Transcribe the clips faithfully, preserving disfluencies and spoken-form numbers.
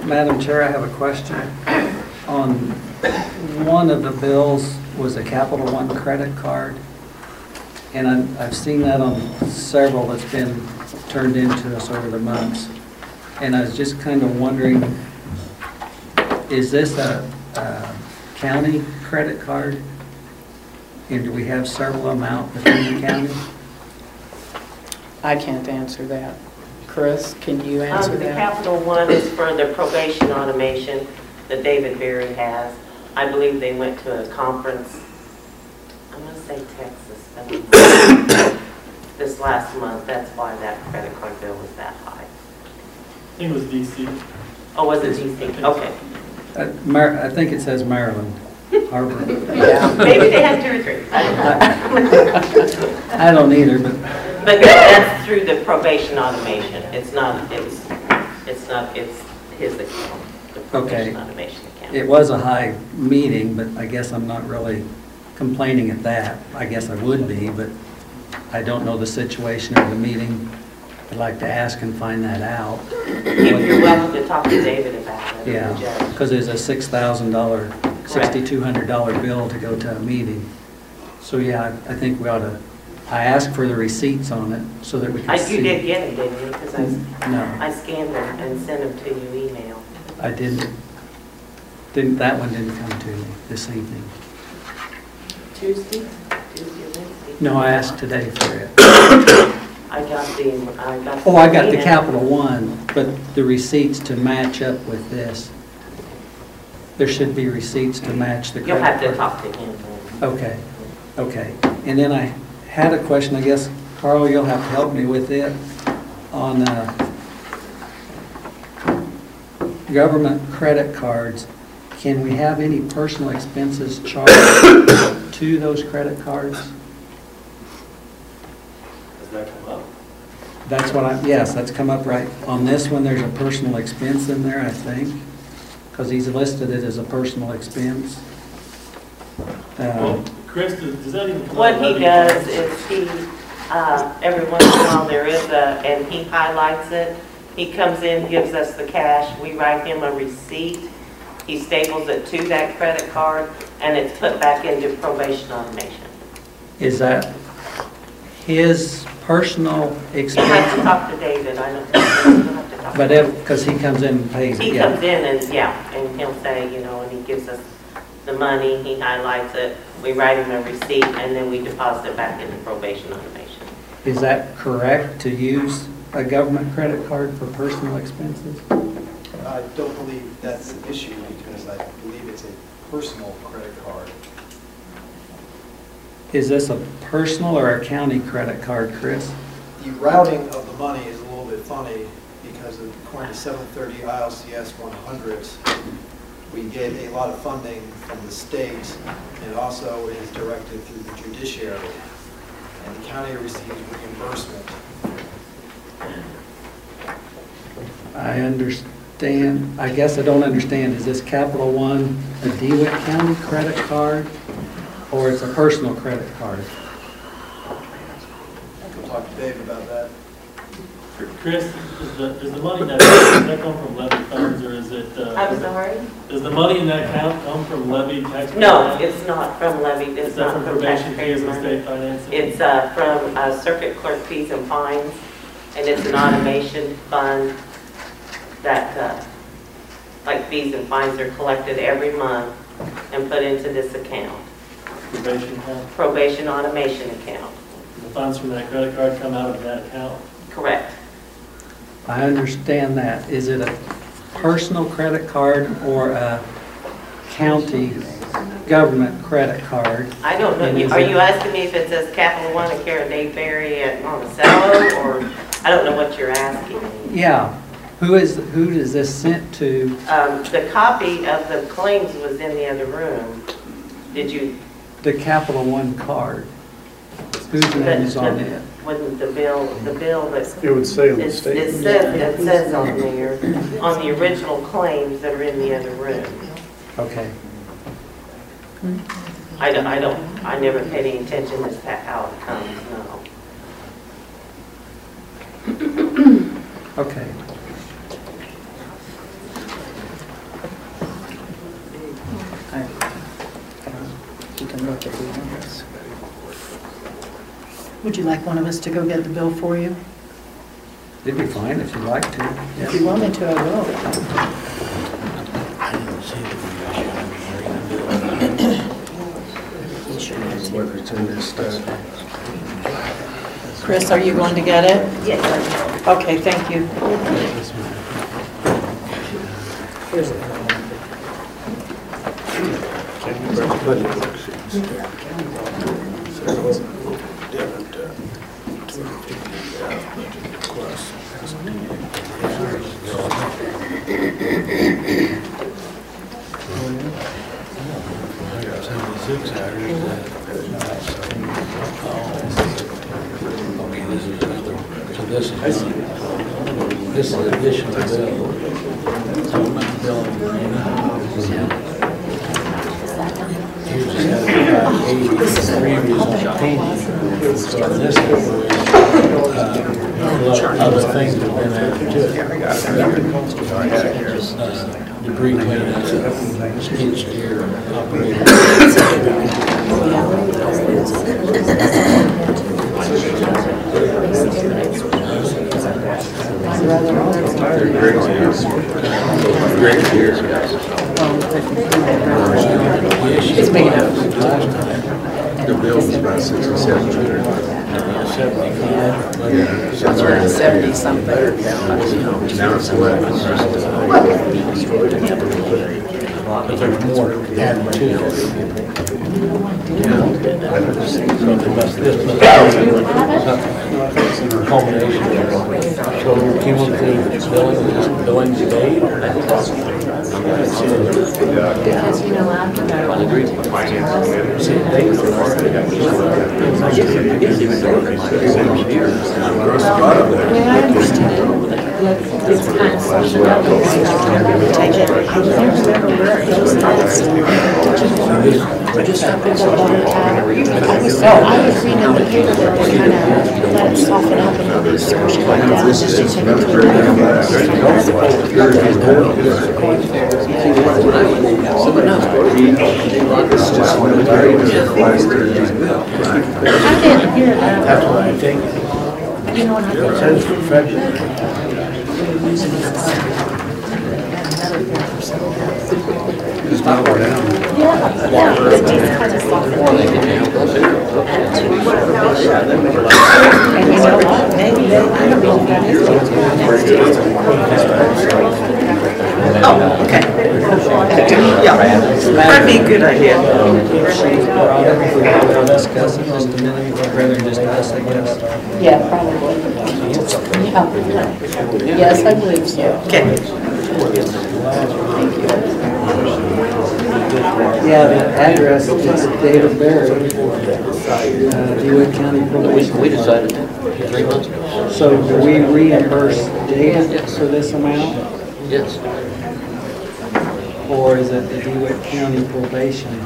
Madam Chair, I have a question. On one of the bills was a Capital One credit card, and I'm, I've seen that on several that's been turned into us over the months. And I was just kind of wondering, is this a, a county credit card? And do we have several of them out within the county? I can't answer that. Chris, can you answer um, the that? The Capital One is for the probation automation that David Berry has. I believe they went to a conference, I'm going to say Texas, this last month. That's why that credit card bill was that high. I think it was D C. Oh, was it D C? Okay. Uh, Mar I think it says Maryland Harbor. Yeah. Maybe they had two or three. I don't know. I don't either, but But that's through the probation automation. It's not, it's, it's not, it's his account, the probation Okay. automation account. it was a high meeting, but I guess I'm not really complaining at that. I guess I would be, but I don't know the situation of the meeting. I'd like to ask and find that out. You're welcome to talk to David about it. Yeah, the judge. because there's a six thousand dollar, sixty-two hundred dollar bill to go to a meeting. So yeah, I I think we ought to, I asked for the receipts on it so that we can I, see. you did get them, didn't you? Because I, No, I scanned them and sent them to you email. I didn't. Didn't, that one didn't come to me this evening. Tuesday? Tuesday, Wednesday? No, I asked today for it. I got the, I got. Oh, I got the email. Capital One, but the receipts to match up with this. There should be receipts to match the credit You'll have to card. talk to him. Okay, okay. And then I had a question, I guess, Carl, you'll have to help me with it, on uh, government credit cards. Can we have any personal expenses charged to those credit cards? Does that come up? That's what I, yes, that's come up right. On this one, there's a personal expense in there, I think, because he's listed it as a personal expense. Uh, Well, Chris, does does that even come up? What he Levy does funds? is he, uh, every once in a while there is a, and he highlights it. He comes in, gives us the cash, we write him a receipt. He staples it to that credit card, and it's put back into probation automation. Is that his personal You have to expense? talk to David, I don't, you have to talk to But if, because he comes in and pays it, He yeah. comes in and, yeah, and he'll say, you know, and he gives us the money, he highlights it, we write him a receipt, and then we deposit it back into probation automation. Is that correct, to use a government credit card for personal expenses? I don't believe that's an issue because I believe it's a personal credit card. Is this a personal or a county credit card, Chris? The routing of the money is a little bit funny because according to seven thirty I L C S one hundred, we get a lot of funding from the state and also is directed through the judiciary. And the county receives reimbursement. I understand, I guess I don't understand, is this Capital One a DeWitt County credit card, or it's a personal credit card? We'll talk to Dave about that. Chris, is the, is the money that, does that come from levy funds, or is it? uh, I'm sorry? Does the money in that account come from levy taxpayer? No, money? it's not from levy, Is it's that not from from probation taxpayers' fees and money. state financing? It's uh, from uh, circuit clerk fees and fines, and it's an automation fund that, uh, like fees and fines are collected every month and put into this account, Probation account? probation automation account. The funds from that credit card come out of that account? Correct. I understand that. Is it a personal credit card or a county government credit card? I don't know, And is are it- you asking me if it says Capital One and Karen Dave Berry at Monticello, or, I don't know what you're asking me. Yeah. Who is, who is this sent to? Um, the copy of the claims was in the other room. Did you? The Capital One card. Whose name is on it? Wasn't the bill, the bill that, It would say on the it it statement. says, it says on there, on the original claims that are in the other room. Okay. I don't, I don't, I never paid any attention as to how it comes, no. Okay. Would you like one of us to go get the bill for you? It'd be fine if you'd like to. If you want me to, I will. Whether it's in this stuff. Chris, are you going to get it? Yes. Okay, thank you. Here's it. So this is, this is additional bill. So I'm not billing for any. You just had about eighty previous on painting. So this is, uh, other things that have been added to it. Uh, Debris cleanup, skid steer, operator. It's big enough. The bill was about sixty-seven hundred. Seventy-five. Seventy something. Now it's eleven. But there's more added to it. Yeah. So there must, this must be a culmination. So cumulative billing, billing today? See, they. It's kind of social. Take it. I remember where it goes next. Just up in the water tower. I was, I was reading the paper that they kind of let it soften up and it'll be squished right down. Just to take it to I didn't hear that. That's what I think. You know what I It says for February. Just not go down. Yeah, yeah, it just kind of softened. And you know what, maybe, I don't know if that is Oh, okay. Yeah, that'd be a good idea. We'll discuss it just a minute, we'd rather discuss, I guess. Yeah, probably. Yeah. Yes, I believe so. Okay. Yeah, the address is David Berry, uh, DeWitt County Probation. We decided three months ago. So do we reimburse David for this amount? Yes. Or is it the DeWitt County Probation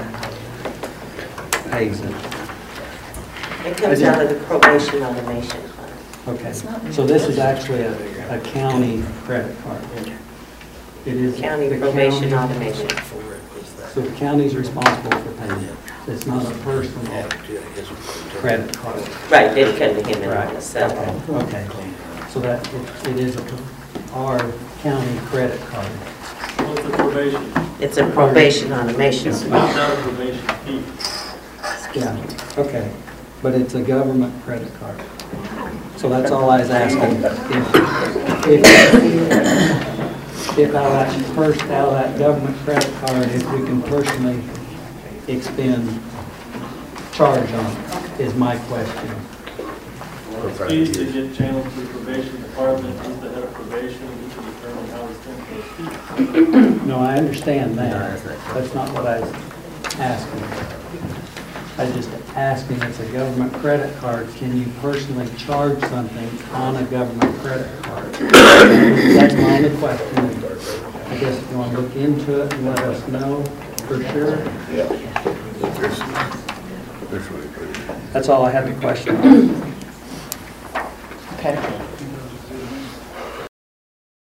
pays it? It comes out of the probation automation fund. Okay, so this is actually a, a county credit card. It is. County the probation county- automation. So the county's responsible for paying it. It's not a personal credit card. Right, they come to him and Right. want to sell it. Okay, so that, it it is a- our county credit card. What's the probation? It's a probation automation. It's not a probation fee. Yeah, okay, but it's a government credit card. So that's all I was asking. If, if, if out of that, first out of that government credit card, if we can personally expend charge on it, is my question. Fees that get channeled through probation department, who's the head of probation, who can determine how to spend those fees. No, I understand that. That's not what I was asking. I was just asking, it's a government credit card, can you personally charge something on a government credit card? That's my only question. I guess if you want to look into it and let us know for sure. That's all I have a question on. Okay.